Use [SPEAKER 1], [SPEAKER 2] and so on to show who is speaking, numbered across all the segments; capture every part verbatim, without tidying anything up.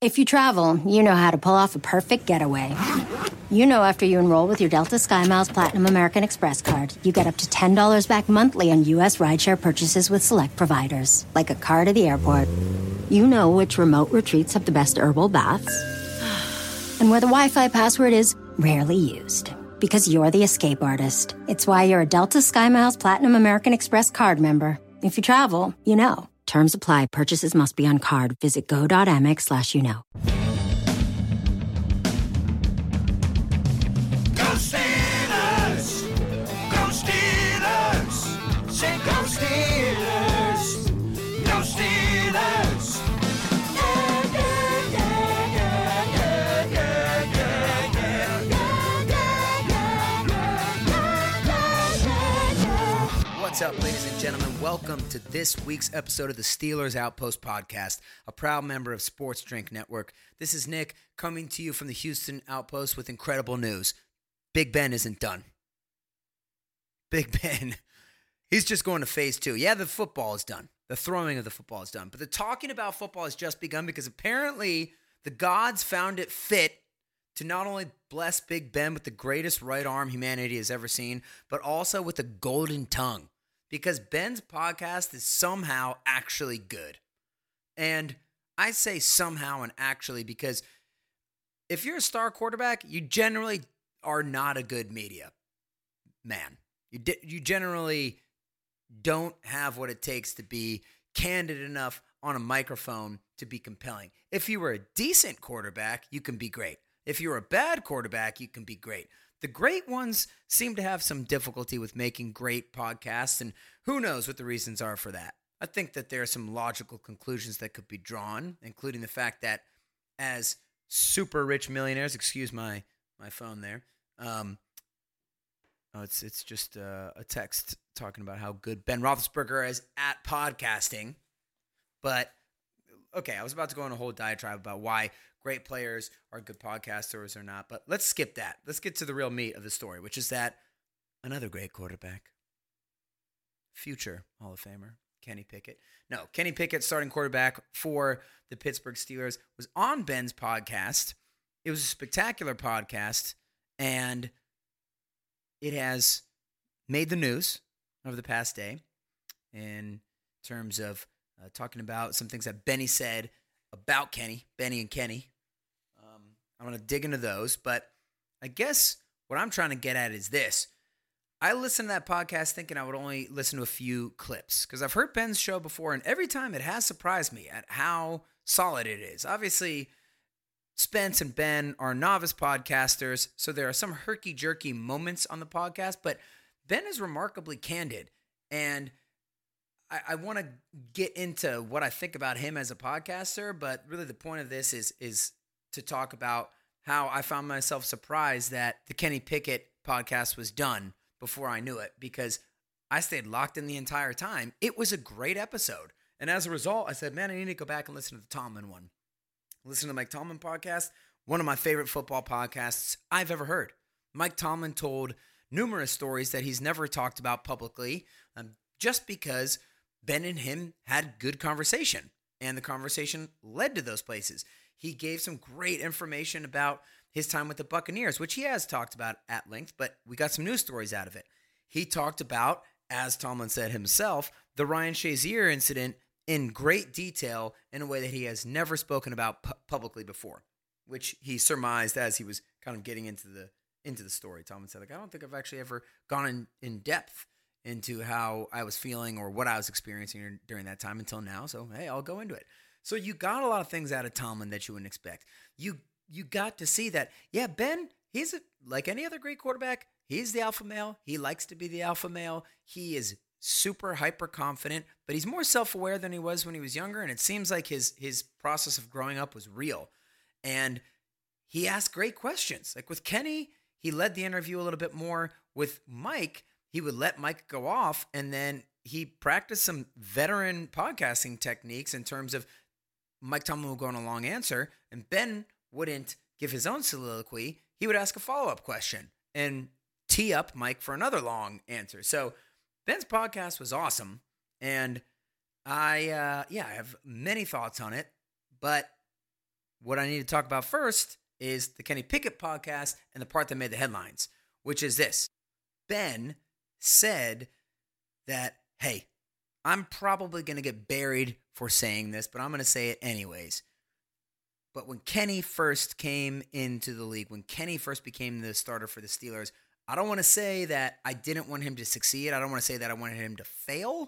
[SPEAKER 1] If you travel, you know how to pull off a perfect getaway. You know after you enroll with your Delta SkyMiles Platinum American Express card, you get up to ten dollars back monthly on U S rideshare purchases with select providers, like a car to the airport. You know which remote retreats have the best herbal baths, and where the Wi-Fi password is rarely used. Because you're the escape artist. It's why you're a Delta SkyMiles Platinum American Express card member. If you travel, you know. Terms apply. Purchases must be on card. Visit go.amex slash you know.
[SPEAKER 2] Go Steelers! Go Steelers! Say go Steelers! Go Steelers! Yeah, yeah, yeah, yeah, yeah, yeah, yeah, yeah, yeah, yeah, yeah, yeah.
[SPEAKER 3] What's up, ladies and gentlemen? Welcome to this week's episode of the Steelers Outpost Podcast, a proud member of Sports Drink Network. This is Nick coming to you from the Houston Outpost with incredible news. Big Ben isn't done. Big Ben, he's just going to phase two. Yeah, the football is done. The throwing of the football is done. But the talking about football has just begun because apparently the gods found it fit to not only bless Big Ben with the greatest right arm humanity has ever seen, but also with a golden tongue. Because Ben's podcast is somehow actually good. And I say somehow and actually because if you're a star quarterback, you generally are not a good media man. You di- you generally don't have what it takes to be candid enough on a microphone to be compelling. If you were a decent quarterback, you can be great. If you're a bad quarterback, you can be great. The great ones seem to have some difficulty with making great podcasts, and who knows what the reasons are for that. I think that there are some logical conclusions that could be drawn, including the fact that as super rich millionaires, excuse my my phone there, um, oh, it's it's just uh, a text talking about how good Ben Roethlisberger is at podcasting. But, okay, I was about to go on a whole diatribe about why great players are good podcasters or not, but let's skip that. Let's get to the real meat of the story, which is that another great quarterback, future Hall of Famer, Kenny Pickett. No, Kenny Pickett, starting quarterback for the Pittsburgh Steelers, was on Ben's podcast. It was a spectacular podcast, and it has made the news over the past day in terms of uh, talking about some things that Benny said about Kenny, Benny and Kenny. Um, I'm going to dig into those, but I guess what I'm trying to get at is this. I listened to that podcast thinking I would only listen to a few clips because I've heard Ben's show before, and every time it has surprised me at how solid it is. Obviously, Spence and Ben are novice podcasters, so there are some herky-jerky moments on the podcast, but Ben is remarkably candid, and I, I want to get into what I think about him as a podcaster, but really the point of this is, is to talk about how I found myself surprised that the Kenny Pickett podcast was done before I knew it, because I stayed locked in the entire time. It was a great episode. And as a result, I said, man, I need to go back and listen to the Tomlin one. Listen to the Mike Tomlin podcast, one of my favorite football podcasts I've ever heard. Mike Tomlin told numerous stories that he's never talked about publicly, um, just because Ben and him had good conversation, and the conversation led to those places. He gave some great information about his time with the Buccaneers, which he has talked about at length, but we got some news stories out of it. He talked about, as Tomlin said himself, the Ryan Shazier incident in great detail in a way that he has never spoken about pu- publicly before, which he surmised as he was kind of getting into the into the story. Tomlin said, like, I don't think I've actually ever gone in, in depth into how I was feeling or what I was experiencing during that time until now. So, hey, I'll go into it. So you got a lot of things out of Tomlin that you wouldn't expect. You you got to see that, yeah, Ben, he's a, like any other great quarterback. He's the alpha male. He likes to be the alpha male. He is super hyper confident, but he's more self-aware than he was when he was younger. And it seems like his his process of growing up was real. And he asked great questions. Like with Kenny, he led the interview a little bit more. With Mike, he would let Mike go off, and then he practiced some veteran podcasting techniques in terms of Mike Tomlin would go on a long answer, and Ben wouldn't give his own soliloquy. He would ask a follow-up question and tee up Mike for another long answer. So Ben's podcast was awesome, and I, uh, yeah, I have many thoughts on it, but what I need to talk about first is the Kenny Pickett podcast and the part that made the headlines, which is this. Ben said that, hey, I'm probably going to get buried for saying this, but I'm going to say it anyways. But when Kenny first came into the league, when Kenny first became the starter for the Steelers, I don't want to say that I didn't want him to succeed. I don't want to say that I wanted him to fail.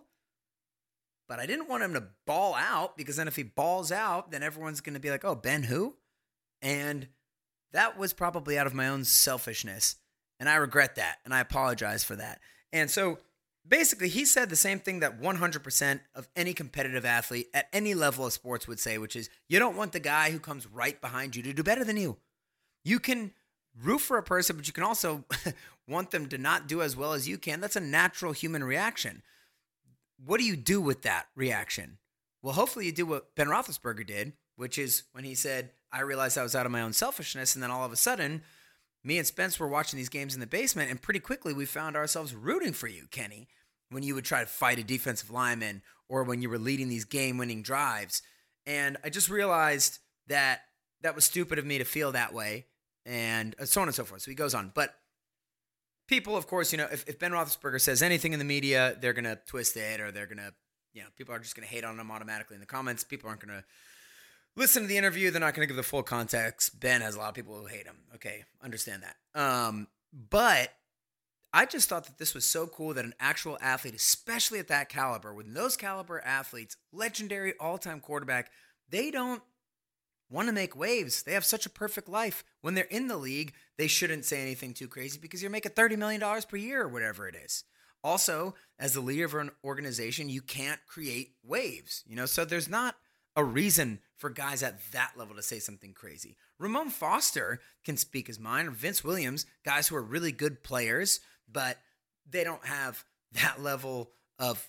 [SPEAKER 3] But I didn't want him to ball out, because then if he balls out, then everyone's going to be like, oh, Ben who? And that was probably out of my own selfishness. And I regret that. And I apologize for that. And so basically, he said the same thing that one hundred percent of any competitive athlete at any level of sports would say, which is you don't want the guy who comes right behind you to do better than you. You can root for a person, but you can also want them to not do as well as you can. That's a natural human reaction. What do you do with that reaction? Well, hopefully you do what Ben Roethlisberger did, which is when he said, I realized I was out of my own selfishness, and then all of a sudden, me and Spence were watching these games in the basement, and pretty quickly we found ourselves rooting for you, Kenny, when you would try to fight a defensive lineman or when you were leading these game-winning drives. And I just realized that that was stupid of me to feel that way, and so on and so forth. So he goes on. But people, of course, you know, if, if Ben Roethlisberger says anything in the media, they're going to twist it, or they're going to, you know, people are just going to hate on him automatically in the comments. People aren't going to listen to the interview. They're not going to give the full context. Ben has a lot of people who hate him. Okay, understand that. Um, but I just thought that this was so cool that an actual athlete, especially at that caliber, with those caliber athletes, legendary all-time quarterback, they don't want to make waves. They have such a perfect life. When they're in the league, they shouldn't say anything too crazy because you're making thirty million dollars per year or whatever it is. Also, as the leader of an organization, you can't create waves, you know, so there's not a reason for guys at that level to say something crazy. Ramon Foster can speak his mind, or Vince Williams, guys who are really good players, but they don't have that level of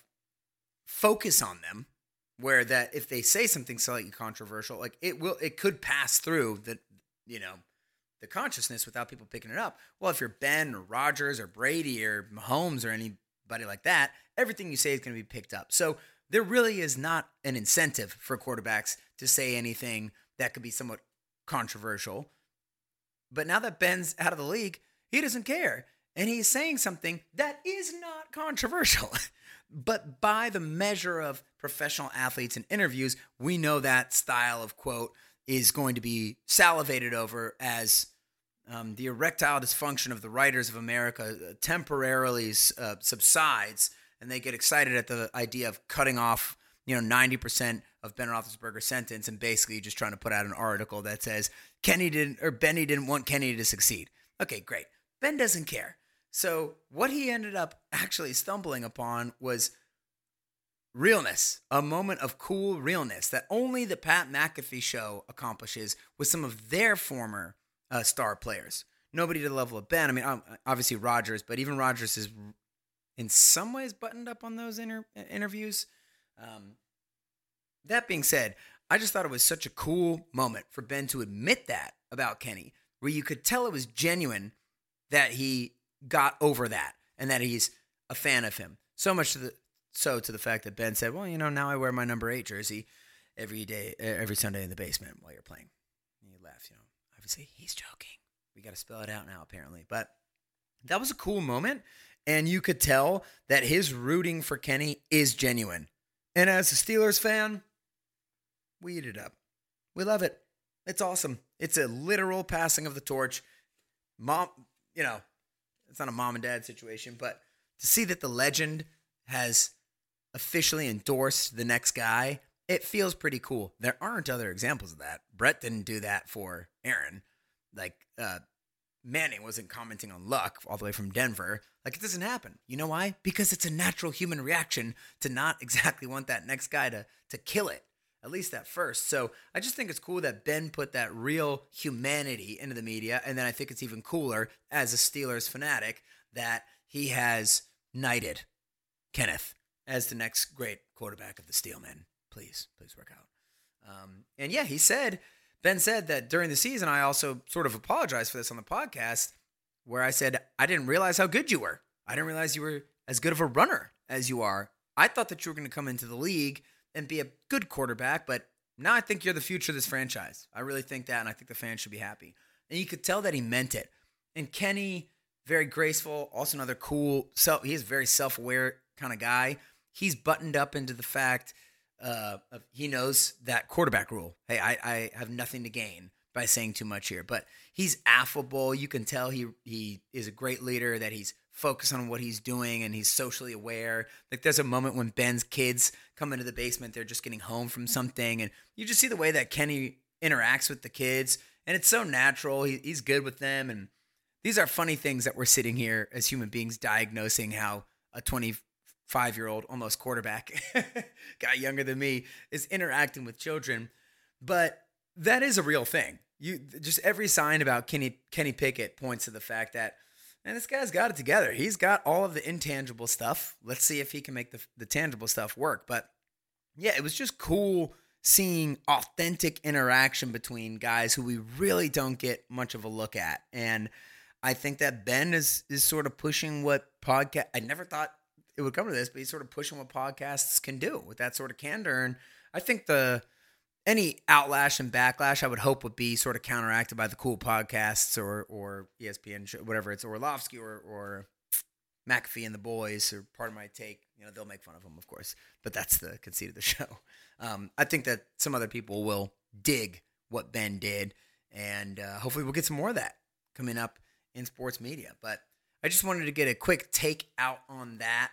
[SPEAKER 3] focus on them where that if they say something slightly controversial, like it will, it could pass through the, you know, the consciousness without people picking it up. Well, if you're Ben or Rodgers or Brady or Mahomes or anybody like that, everything you say is going to be picked up. So there really is not an incentive for quarterbacks to say anything that could be somewhat controversial. But now that Ben's out of the league, he doesn't care. And he's saying something that is not controversial. But by the measure of professional athletes in interviews, we know that style of quote is going to be salivated over as um, the erectile dysfunction of the writers of America temporarily uh, subsides, and they get excited at the idea of cutting off, you know, ninety percent of Ben Roethlisberger's sentence and basically just trying to put out an article that says Kenny didn't, or Benny didn't want Kenny to succeed. Okay, great. Ben doesn't care. So what he ended up actually stumbling upon was realness, a moment of cool realness that only the Pat McAfee show accomplishes with some of their former uh, star players. Nobody to the level of Ben. I mean, obviously Rodgers, but even Rodgers is in some ways buttoned up on those inter- interviews. Um, that being said, I just thought it was such a cool moment for Ben to admit that about Kenny, where you could tell it was genuine that he got over that and that he's a fan of him. So much to the, so to the fact that Ben said, well, you know, now I wear my number eight jersey every day, every Sunday in the basement while you're playing. And you laugh, you know, obviously he's joking. We got to spell it out now, apparently. But that was a cool moment. And you could tell that his rooting for Kenny is genuine. And as a Steelers fan, we eat it up. We love it. It's awesome. It's a literal passing of the torch. Mom, you know, it's not a mom and dad situation, but to see that the legend has officially endorsed the next guy, it feels pretty cool. There aren't other examples of that. Brett didn't do that for Aaron. Like, uh, Manning wasn't commenting on Luck all the way from Denver. Like, it doesn't happen. You know why? Because it's a natural human reaction to not exactly want that next guy to, to kill it, at least at first. So I just think it's cool that Ben put that real humanity into the media. And then I think it's even cooler as a Steelers fanatic that he has knighted Kenneth as the next great quarterback of the Steelmen. Please, please work out. Um, and yeah, he said, Ben said that during the season, I also sort of apologized for this on the podcast, where I said, I didn't realize how good you were. I didn't realize you were as good of a runner as you are. I thought that you were going to come into the league and be a good quarterback, but now I think you're the future of this franchise. I really think that, and I think the fans should be happy. And you could tell that he meant it. And Kenny, very graceful, also another cool, self, he's a very self-aware kind of guy. He's buttoned up into the fact uh, of he knows that quarterback rule. Hey, I, I have nothing to gain by saying too much here. But he's affable. You can tell he he is a great leader, that he's focused on what he's doing, and he's socially aware. Like there's a moment when Ben's kids come into the basement, they're just getting home from something, and you just see the way that Kenny interacts with the kids, and it's so natural. He, he's good with them, and these are funny things that we're sitting here as human beings diagnosing how a twenty-five-year-old almost quarterback, guy younger than me, is interacting with children. But that is a real thing. You just every sign about Kenny Kenny Pickett points to the fact that, man, this guy's got it together. He's got all of the intangible stuff. Let's see if he can make the the tangible stuff work. But yeah, it was just cool seeing authentic interaction between guys who we really don't get much of a look at. And I think that Ben is is sort of pushing what podcast. I never thought it would come to this, but he's sort of pushing what podcasts can do with that sort of candor. And I think the any outlash and backlash I would hope would be sort of counteracted by the cool podcasts or or E S P N, whatever it's Orlovsky or or McAfee and the boys, or part of my take. You know, they'll make fun of him, of course, but that's the conceit of the show. Um, I think that some other people will dig what Ben did, and uh, hopefully we'll get some more of that coming up in sports media. But I just wanted to get a quick take out on that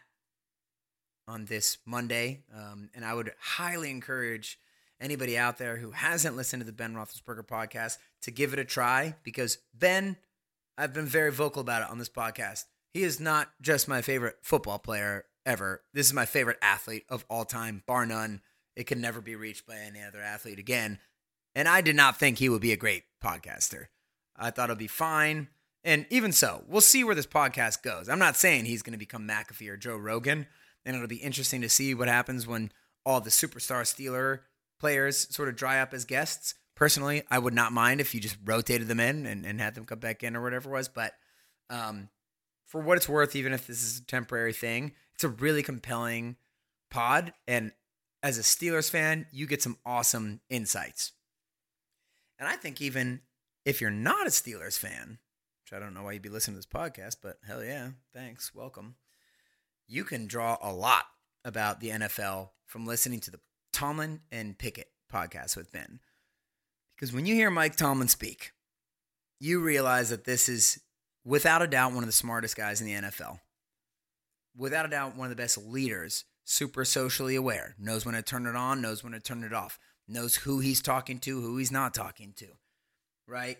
[SPEAKER 3] on this Monday, um, and I would highly encourage anybody out there who hasn't listened to the Ben Roethlisberger podcast to give it a try, because Ben, I've been very vocal about it on this podcast. He is not just my favorite football player ever. This is my favorite athlete of all time, bar none. It can never be reached by any other athlete again. And I did not think he would be a great podcaster. I thought it'd be fine. And even so, we'll see where this podcast goes. I'm not saying he's going to become McAfee or Joe Rogan, and it'll be interesting to see what happens when all the superstar Steeler players sort of dry up as guests. Personally, I would not mind if you just rotated them in and, and had them come back in or whatever it was. But um, for what it's worth, even if this is a temporary thing, it's a really compelling pod. And as a Steelers fan, you get some awesome insights. And I think even if you're not a Steelers fan, which I don't know why you'd be listening to this podcast, but hell yeah, thanks, welcome. You can draw a lot about the N F L from listening to the Tomlin and Pickett podcast with Ben. Because when you hear Mike Tomlin speak, you realize that this is, without a doubt, one of the smartest guys in the N F L. Without a doubt, one of the best leaders, super socially aware, knows when to turn it on, knows when to turn it off, knows who he's talking to, who he's not talking to, right?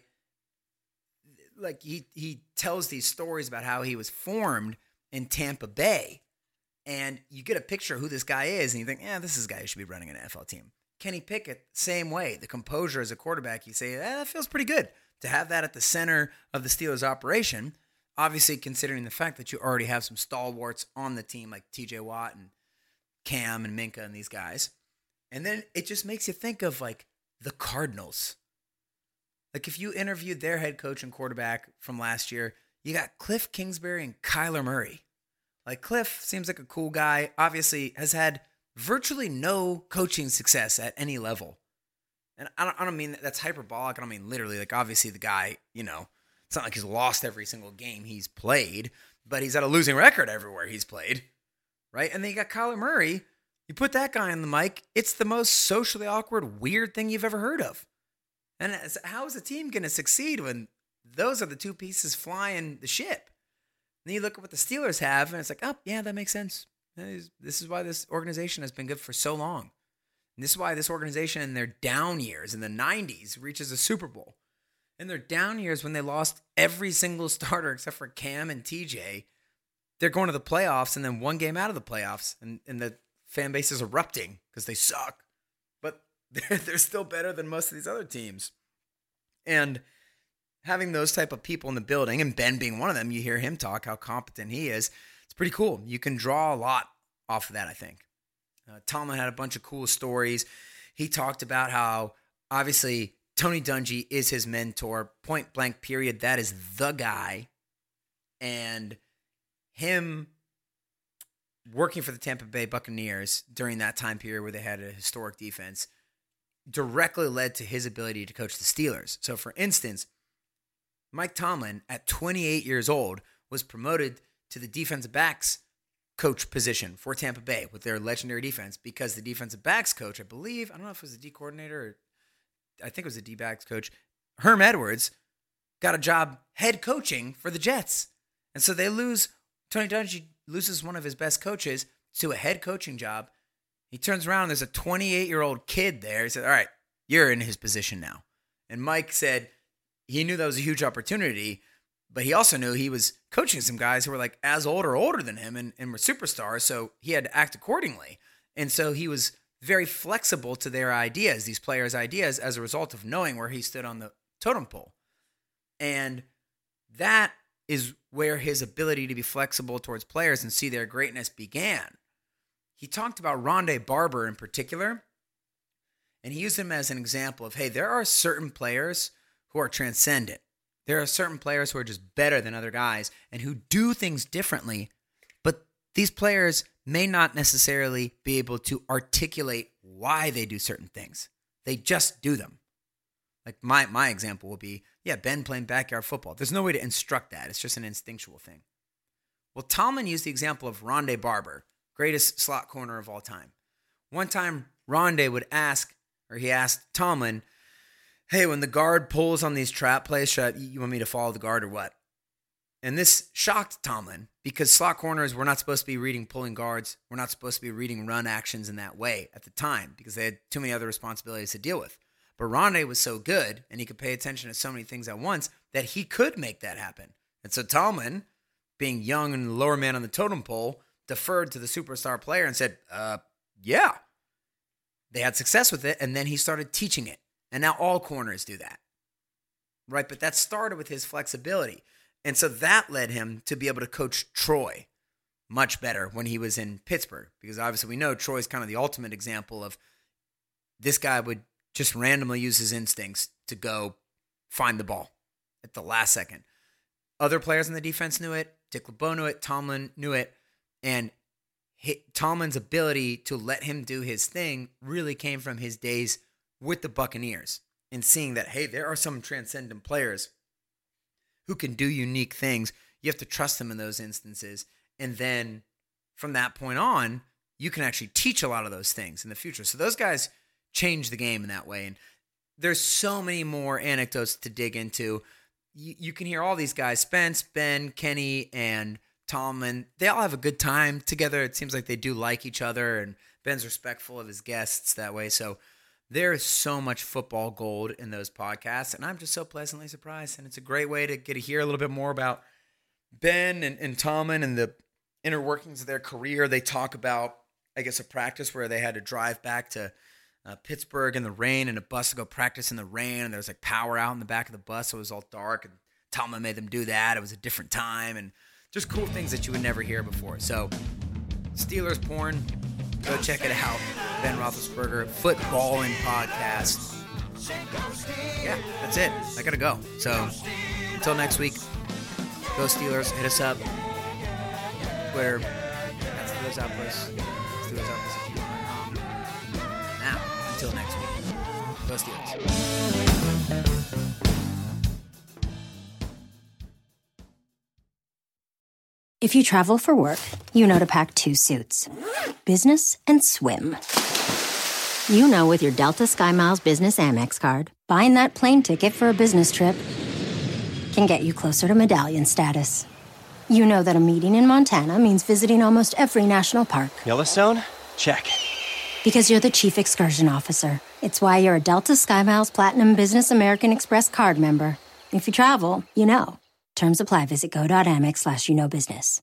[SPEAKER 3] Like he, he tells these stories about how he was formed in Tampa Bay. And you get a picture of who this guy is, and you think, yeah, this is a guy who should be running an N F L team. Kenny Pickett, same way. The composure as a quarterback, you say, eh, that feels pretty good. To have that at the center of the Steelers operation, obviously considering the fact that you already have some stalwarts on the team like T J Watt and Cam and Minka and these guys. And then it just makes you think of like the Cardinals. Like if you interviewed their head coach and quarterback from last year, you got Cliff Kingsbury and Kyler Murray. Like Cliff seems like a cool guy, obviously has had virtually no coaching success at any level. And I don't, I don't mean that's hyperbolic. I don't mean literally. Like obviously the guy, you know, it's not like he's lost every single game he's played, but he's had a losing record everywhere he's played, right? And then you got Kyler Murray. You put that guy on the mic, it's the most socially awkward, weird thing you've ever heard of. And how is a team going to succeed when those are the two pieces flying the ship? Then you look at what the Steelers have, and it's like, oh, yeah, that makes sense. This is why this organization has been good for so long. And this is why this organization in their down years in the nineties reaches a Super Bowl. In their down years when they lost every single starter except for Cam and T J, they're going to the playoffs and then one game out of the playoffs, and, and the fan base is erupting because they suck. But they're, they're still better than most of these other teams. And having those type of people in the building, and Ben being one of them, you hear him talk, how competent he is. It's pretty cool. You can draw a lot off of that, I think. Uh, Tomlin had a bunch of cool stories. He talked about how, obviously, Tony Dungy is his mentor, point blank period. That is the guy. And him working for the Tampa Bay Buccaneers during that time period where they had a historic defense, directly led to his ability to coach the Steelers. So, for instance, Mike Tomlin, at twenty-eight years old, was promoted to the defensive backs coach position for Tampa Bay with their legendary defense because the defensive backs coach, I believe, I don't know if it was the D coordinator or I think it was the D backs coach, Herm Edwards, got a job head coaching for the Jets. And so they lose, Tony Dungy loses one of his best coaches to a head coaching job. He turns around, there's a twenty-eight-year-old kid there. He said, all right, you're in his position now. And Mike said he knew that was a huge opportunity, but he also knew he was coaching some guys who were like as old or older than him and, and were superstars, so he had to act accordingly. And so he was very flexible to their ideas, these players' ideas, as a result of knowing where he stood on the totem pole. And that is where his ability to be flexible towards players and see their greatness began. He talked about Rondé Barber in particular, and he used him as an example of, hey, there are certain players who are transcendent. There are certain players who are just better than other guys and who do things differently, but these players may not necessarily be able to articulate why they do certain things. They just do them. Like my my example would be, yeah, Ben playing backyard football. There's no way to instruct that. It's just an instinctual thing. Well, Tomlin used the example of Rondé Barber, greatest slot corner of all time. One time, Rondé would ask, or he asked Tomlin, hey, when the guard pulls on these trap plays, should I, you want me to follow the guard or what? And this shocked Tomlin because slot corners were not supposed to be reading pulling guards. We're not supposed to be reading run actions in that way at the time because they had too many other responsibilities to deal with. But Rondé was so good and he could pay attention to so many things at once that he could make that happen. And so Tomlin, being young and the lower man on the totem pole, deferred to the superstar player and said, uh, yeah. They had success with it, and then he started teaching it. And now all corners do that, right? But that started with his flexibility. And so that led him to be able to coach Troy much better when he was in Pittsburgh, because obviously we know Troy's kind of the ultimate example of this guy would just randomly use his instincts to go find the ball at the last second. Other players in the defense knew it. Dick LeBeau knew it. Tomlin knew it. And he, Tomlin's ability to let him do his thing really came from his days with the Buccaneers and seeing that, hey, there are some transcendent players who can do unique things. You have to trust them in those instances. And then from that point on, you can actually teach a lot of those things in the future. So those guys change the game in that way. And there's so many more anecdotes to dig into. You, you can hear all these guys, Spence, Ben, Kenny, and Tomlin. They all have a good time together. It seems like they do like each other, and Ben's respectful of his guests that way. So there is so much football gold in those podcasts, and I'm just so pleasantly surprised. And it's a great way to get to hear a little bit more about Ben and, and Tomlin and the inner workings of their career. They talk about, I guess, a practice where they had to drive back to uh, Pittsburgh in the rain and a bus to go practice in the rain, and there was like power out in the back of the bus, so it was all dark, and Tomlin made them do that. It was a different time, and just cool things that you would never hear before. So Steelers porn, go check it out. Ben Roethlisberger, Footballin' Podcast. Yeah, that's it. I gotta go. So until next week, go Steelers. Hit us up. Twitter. That's Steelers Outpost. Steelers Outpost. Now, until next week, go Steelers.
[SPEAKER 1] If you travel for work, you know to pack two suits. Business and swim. You know with your Delta SkyMiles Business Amex card, buying that plane ticket for a business trip can get you closer to medallion status. You know that a meeting in Montana means visiting almost every national park.
[SPEAKER 4] Yellowstone? Check.
[SPEAKER 1] Because you're the chief excursion officer. It's why you're a Delta SkyMiles Platinum Business American Express card member. If you travel, you know. Terms apply. Visit go.amex slash you know business.